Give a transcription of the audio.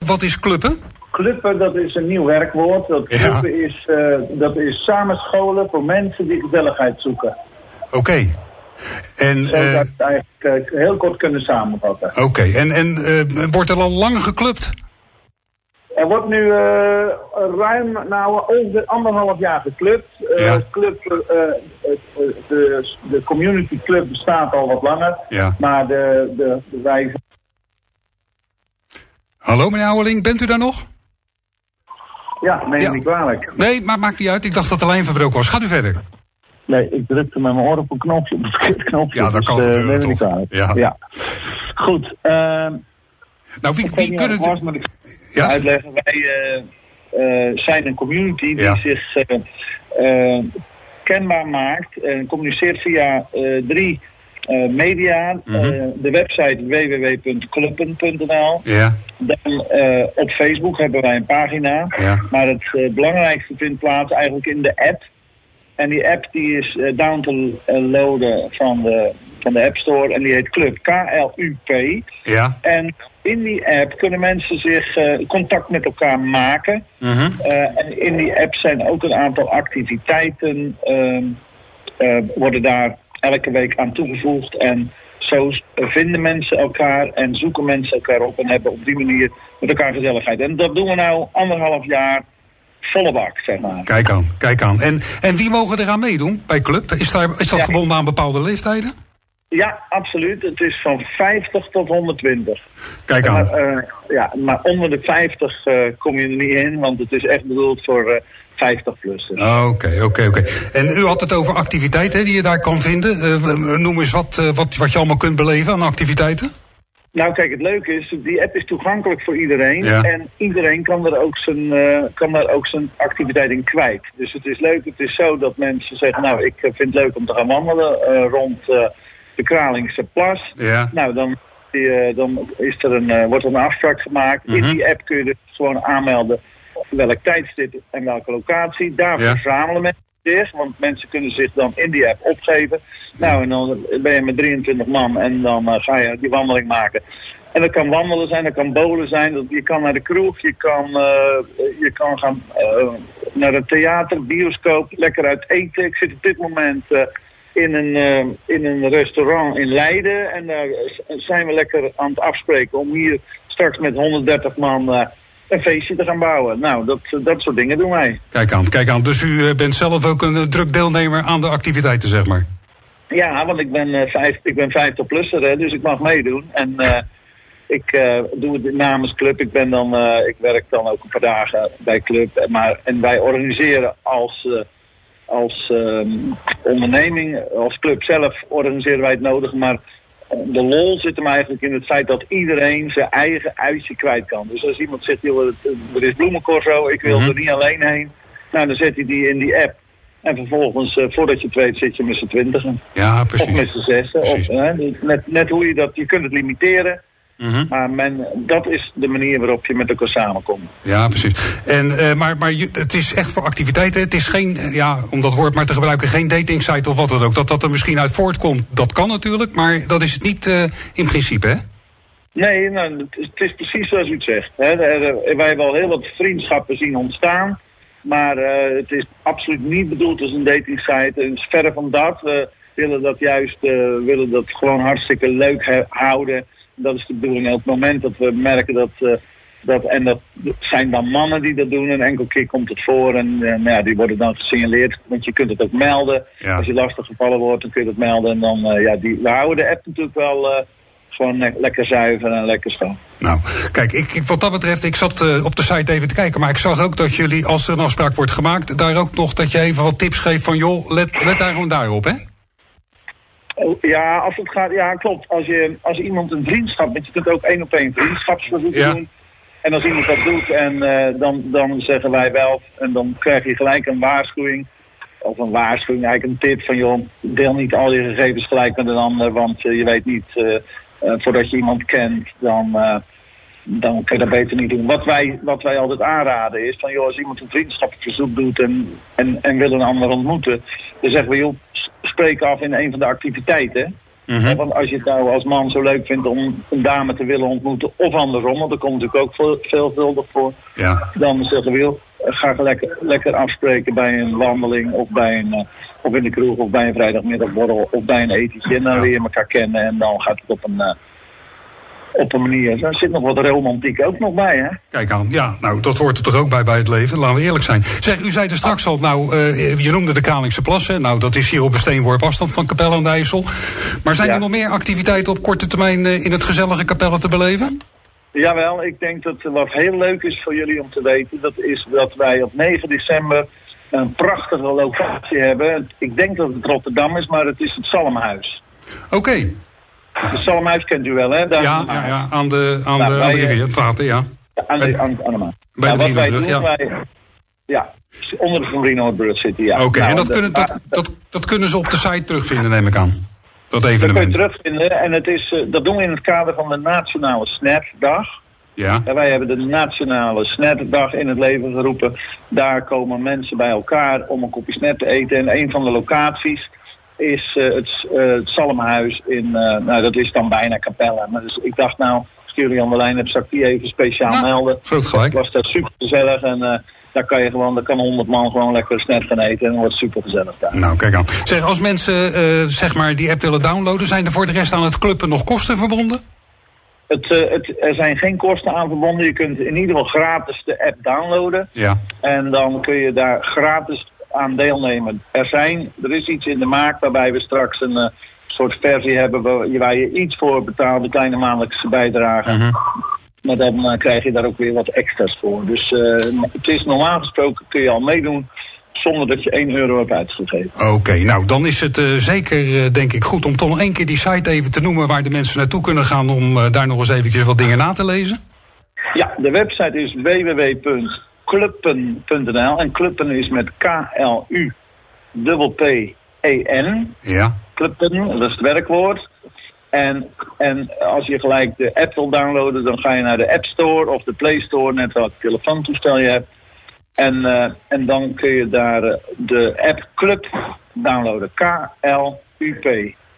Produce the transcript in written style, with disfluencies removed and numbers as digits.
wat is clubben? Clubben, dat is een nieuw werkwoord. Dat is samenscholen voor mensen die gezelligheid zoeken. Oké. En zo dat we eigenlijk heel kort kunnen samenvatten. Oké. En wordt er al lang geclubt? Er wordt nu ruim ongeveer 1,5 jaar geclubt. De community club bestaat al wat langer. Ja. Maar wij... Hallo meneer Ouweling, bent u daar nog? Ja, neem niet kwalijk. Nee, maar maakt niet uit. Ik dacht dat de lijn verbroken was. Gaat u verder. Nee, ik drukte met mijn oor op een knopje, op het verkeerde knopje. Ja, dat kan gebeuren toch? Ja. Goed. Nou, wie kunnen het... uitleggen? Wij zijn een community die zich kenbaar maakt en communiceert via 3 media. De website www.clubben.nl. Ja. Dan op Facebook hebben wij een pagina. Ja. Maar het belangrijkste vindt plaats eigenlijk in de app. En die app die is down te loaden van de App Store en die heet Club, KLUP. Ja. En in die app kunnen mensen zich contact met elkaar maken. En in die app zijn ook een aantal activiteiten worden daar elke week aan toegevoegd. En zo vinden mensen elkaar en zoeken mensen elkaar op en hebben op die manier met elkaar gezelligheid. En dat doen we nou 1,5 jaar volle bak, zeg maar. Kijk aan. En wie mogen eraan meedoen bij Club? Is dat gebonden aan bepaalde leeftijden? Ja, absoluut. Het is van 50 tot 120. Kijk aan. Maar onder de 50 kom je er niet in, want het is echt bedoeld voor 50-plussers. Oké. En u had het over activiteiten die je daar kan vinden. Noem eens wat je allemaal kunt beleven aan activiteiten. Nou kijk, het leuke is, die app is toegankelijk voor iedereen. Ja. En iedereen kan daar ook zijn activiteit in kwijt. Dus het is leuk, het is zo dat mensen zeggen, nou ik vind het leuk om te gaan wandelen rond de Kralingse Plas. Ja. Nou dan is wordt er een afspraak gemaakt. In die app kun je dus gewoon aanmelden welk tijdstip en welke locatie. Daar verzamelen mensen zich, want mensen kunnen zich dan in die app opgeven. Nou, en dan ben je met 23 man en dan ga je die wandeling maken. En dat kan wandelen zijn, dat kan bowlen zijn, je kan naar de kroeg, je kan gaan naar het theater, bioscoop, lekker uit eten. Ik zit op dit moment in een restaurant in Leiden en daar zijn we lekker aan het afspreken om hier straks met 130 man een feestje te gaan bouwen. Nou, dat soort dingen doen wij. Kijk aan. Dus u bent zelf ook een druk deelnemer aan de activiteiten, zeg maar? Ja, want ik ben 50-plusser, dus ik mag meedoen. En ik doe het namens Club. Ik werk dan ook een paar dagen bij Club. En wij organiseren als onderneming, als Club zelf organiseren wij het nodige. Maar de lol zit hem eigenlijk in het feit dat iedereen zijn eigen uitje kwijt kan. Dus als iemand zegt, joh, er is bloemencorso, ik wil er niet alleen heen. Nou, dan zet hij die in die app. En vervolgens, voordat je het weet, zit je met z'n 20'en. Ja, precies. Of met z'n 6'en. Net hoe je kunt het limiteren. Maar dat is de manier waarop je met elkaar samenkomt. Ja, precies. En, maar het is echt voor activiteiten. Het is geen, om dat woord maar te gebruiken, geen dating site of wat dan ook. Dat er misschien uit voortkomt, dat kan natuurlijk. Maar dat is het niet in principe, hè? Nee, nou, het is precies zoals u het zegt. Hè. Wij hebben al heel wat vriendschappen zien ontstaan. Maar het is absoluut niet bedoeld als een dating site. Het is verre van dat. We willen dat gewoon hartstikke leuk houden. Dat is de bedoeling. En op het moment dat we merken dat zijn dan mannen die dat doen. Een enkel keer komt het voor en die worden dan gesignaleerd. Want je kunt het ook melden. Ja. Als je lastig gevallen wordt, dan kun je dat melden. En dan, we houden de app natuurlijk wel gewoon lekker zuiver en lekker schoon. Nou, kijk, wat dat betreft, ik zat op de site even te kijken. Maar ik zag ook dat jullie, als er een afspraak wordt gemaakt, daar ook nog dat je even wat tips geeft van, joh, let daar gewoon daarop, hè? Ja, als het gaat, ja, klopt. Als iemand een vriendschap, want je kunt ook 1-op-1 vriendschapsverzoeken doen. En als iemand dat doet en dan zeggen wij wel, en dan krijg je gelijk een waarschuwing. Of een waarschuwing, eigenlijk een tip van, joh, deel niet al je gegevens gelijk met een ander, want je weet niet, voordat je iemand kent, dan kun je dat beter niet doen. Wat wij altijd aanraden is van, joh, als iemand een vriendschapsverzoek doet en wil een ander ontmoeten, dan zeggen we, joh, spreek af in een van de activiteiten. Want als je het nou als man zo leuk vindt om een dame te willen ontmoeten, of andersom, want dat komt natuurlijk ook veelvuldig voor. Ja. Dan zeggen we, ga lekker afspreken bij een wandeling of of in de kroeg of bij een vrijdagmiddagborrel of bij een etentje. En dan leer je elkaar kennen en dan gaat het op een manier. Er zit nog wat romantiek ook nog bij, hè? Kijk aan, ja, nou, dat hoort er toch ook bij het leven, laten we eerlijk zijn. Zeg, u zei er straks al, je noemde de Kralingse Plassen. Nou, dat is hier op een steenworp afstand van Capelle aan de IJssel. Maar zijn er nog meer activiteiten op korte termijn in het gezellige Capelle te beleven? Jawel, ik denk dat wat heel leuk is voor jullie om te weten, dat is dat wij op 9 december een prachtige locatie hebben. Ik denk dat het Rotterdam is, maar het is het Zalmhuis. Oké. Het Zalmhuis kent u wel, hè? Ja, aan de rivier, het water, ja. Aan de maan. Bij de Vriendenbrug, ja. Onder de Van Brienoordbrug zitten, ja. Oké, en dat kunnen ze op de site terugvinden, neem ik aan. Dat evenement. Dat kun je terugvinden en dat doen we in het kader van de Nationale Snapdag. Ja. En wij hebben de Nationale Snapdag in het leven geroepen. Daar komen mensen bij elkaar om een kopje snap te eten. En een van de locaties is het Zalmhuis dat is dan bijna Capelle. Maar dus ik dacht als jullie aan de lijn hebt, zou ik die even speciaal melden. Groot gelijk. Het was daar super gezellig en daar kan 100 man gewoon lekker snap gaan eten en dan wordt het super gezellig daar. Nou, kijk aan. Zeg, als mensen die app willen downloaden, zijn er voor de rest aan het clubben nog kosten verbonden? Er zijn geen kosten aan verbonden. Je kunt in ieder geval gratis de app downloaden. Ja. En dan kun je daar gratis aan deelnemen. Er is iets in de maak waarbij we straks een soort versie hebben waar je iets voor betaalt, de kleine maandelijkse bijdrage. Maar dan krijg je daar ook weer wat extra's voor. Dus het is normaal gesproken kun je al meedoen zonder dat je €1 hebt uitgegeven. Oké, nou dan is het zeker denk ik goed om toch nog 1 keer die site even te noemen waar de mensen naartoe kunnen gaan om daar nog eens eventjes wat dingen na te lezen. Ja, de website is www.kluppen.nl en Kluppen is met KLUPPEN. Ja. Kluppen, dat is het werkwoord. En als je gelijk de app wil downloaden, dan ga je naar de App Store of de Play Store, net welk telefoontoestel je hebt. En dan kun je daar de app Club downloaden. KLUP.